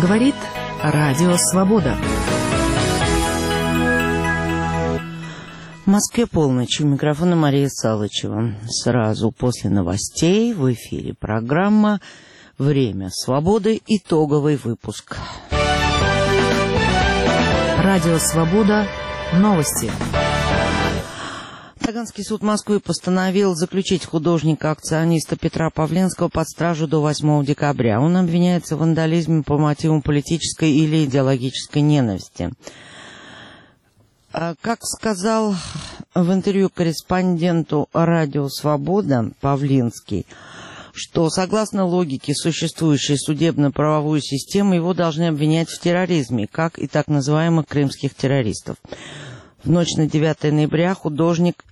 Говорит Радио Свобода. В Москве полночь. У микрофона Мария Салычева. Сразу после новостей в эфире программа «Время свободы». Итоговый выпуск. Радио Свобода. Новости. Таганский суд Москвы постановил заключить художника-акциониста Петра Павленского под стражу до 8 декабря. Он обвиняется в вандализме по мотивам политической или идеологической ненависти. Как сказал в интервью корреспонденту «Радио Свобода» Павленский, что согласно логике существующей судебно-правовой системы его должны обвинять в терроризме, как и так называемых крымских террористов. В ночь на 9 ноября художник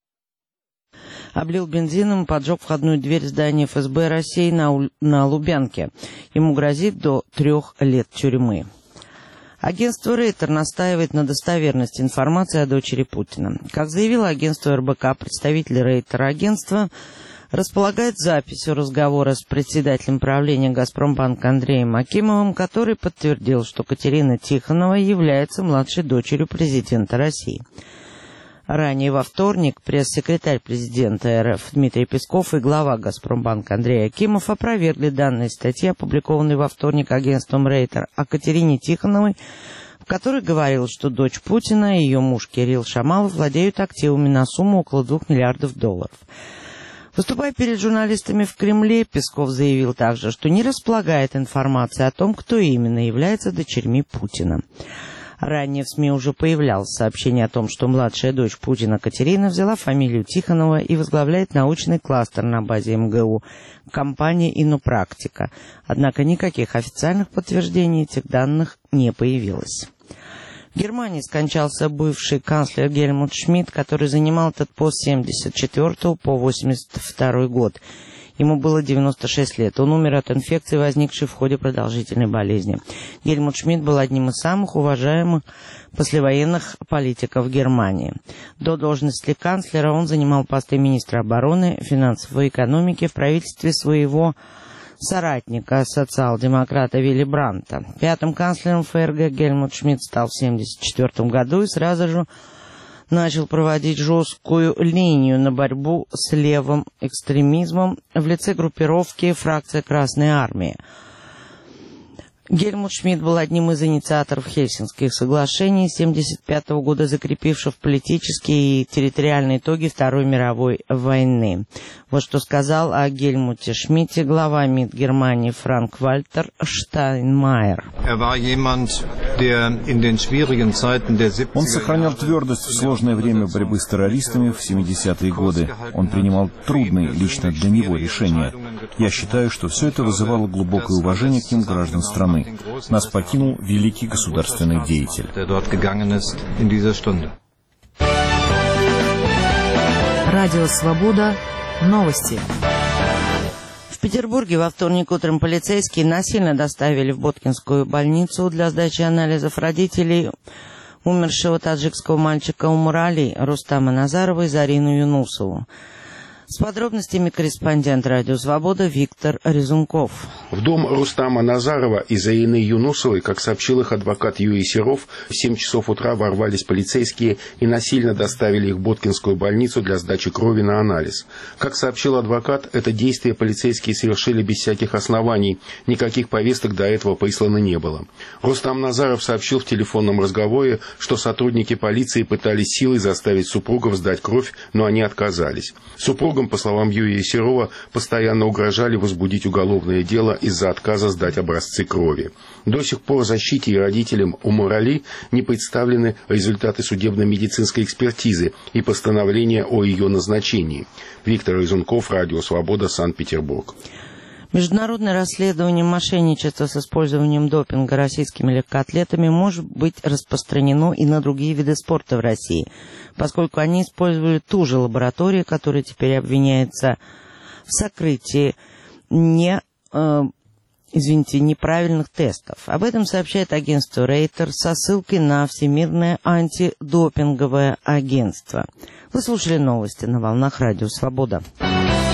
облил бензином и поджег входную дверь здания ФСБ России на Лубянке. Ему грозит до 3 лет тюрьмы. Агентство «Рейтер» настаивает на достоверности информации о дочери Путина. Как заявило агентство РБК, представитель «Рейтер» агентства располагает записью разговора с председателем правления «Газпромбанка» Андреем Акимовым, который подтвердил, что Катерина Тихонова является младшей дочерью президента России. Ранее во вторник пресс-секретарь президента РФ Дмитрий Песков и глава «Газпромбанка» Андрей Акимов опровергли данные статьи, опубликованные во вторник агентством «Рейтер» о Катерине Тихоновой, в которой говорилось, что дочь Путина и ее муж Кирилл Шамалов владеют активами на сумму около $2 миллиардов. Выступая перед журналистами в Кремле, Песков заявил также, что не располагает информацией о том, кто именно является дочерьми Путина. Ранее в СМИ уже появлялось сообщение о том, что младшая дочь Путина Катерина взяла фамилию Тихонова и возглавляет научный кластер на базе МГУ компании «Иннопрактика». Однако никаких официальных подтверждений этих данных не появилось. В Германии скончался бывший канцлер Гельмут Шмидт, который занимал этот пост с 1974 по 1982 год. Ему было 96 лет. Он умер от инфекции, возникшей в ходе продолжительной болезни. Гельмут Шмидт был одним из самых уважаемых послевоенных политиков Германии. До должности канцлера он занимал посты министра обороны, финансов и экономики в правительстве своего соратника, социал-демократа Вилли Брандта. Пятым канцлером ФРГ Гельмут Шмидт стал в 1974 году и сразу же начал проводить жесткую линию на борьбу с левым экстремизмом в лице группировки «Фракция Красной Армии». Гельмут Шмидт был одним из инициаторов Хельсинских соглашений 1975 года, закрепивших политические и территориальные итоги Второй мировой войны. Вот что сказал о Гельмуте Шмидте глава МИД Германии Франк-Вальтер Штайнмайер. Он сохранял твердость в сложное время борьбы с террористами в 70-е годы. Он принимал трудные лично для него решения. Я считаю, что все это вызывало глубокое уважение к ним граждан страны. Нас покинул великий государственный деятель. Радио Свобода. Новости. В Петербурге во вторник утром полицейские насильно доставили в Боткинскую больницу для сдачи анализов родителей умершего таджикского мальчика Умурали Рустама Назарова и Зарину Юнусову. С подробностями корреспондент «Радио Свобода» Виктор Резунков. В дом Рустама Назарова и Зарины Юнусовой, как сообщил их адвокат Юрий Серов, в 7 часов утра ворвались полицейские и насильно доставили их в Боткинскую больницу для сдачи крови на анализ. Как сообщил адвокат, это действие полицейские совершили без всяких оснований, никаких повесток до этого прислано не было. Рустам Назаров сообщил в телефонном разговоре, что сотрудники полиции пытались силой заставить супругов сдать кровь, но они отказались. Супругам, по словам Юрия Серова, постоянно угрожали возбудить уголовное дело из-за отказа сдать образцы крови. До сих пор защите и родителям Умурали не представлены результаты судебно-медицинской экспертизы и постановления о ее назначении. Виктор Резунков, Радио Свобода, Санкт-Петербург. Международное расследование мошенничества с использованием допинга российскими легкоатлетами может быть распространено и на другие виды спорта в России, поскольку они использовали ту же лабораторию, которая теперь обвиняется в сокрытии неправильных тестов. Об этом сообщает агентство Рейтер со ссылкой на Всемирное антидопинговое агентство. Вы слушали новости на волнах Радио Свобода.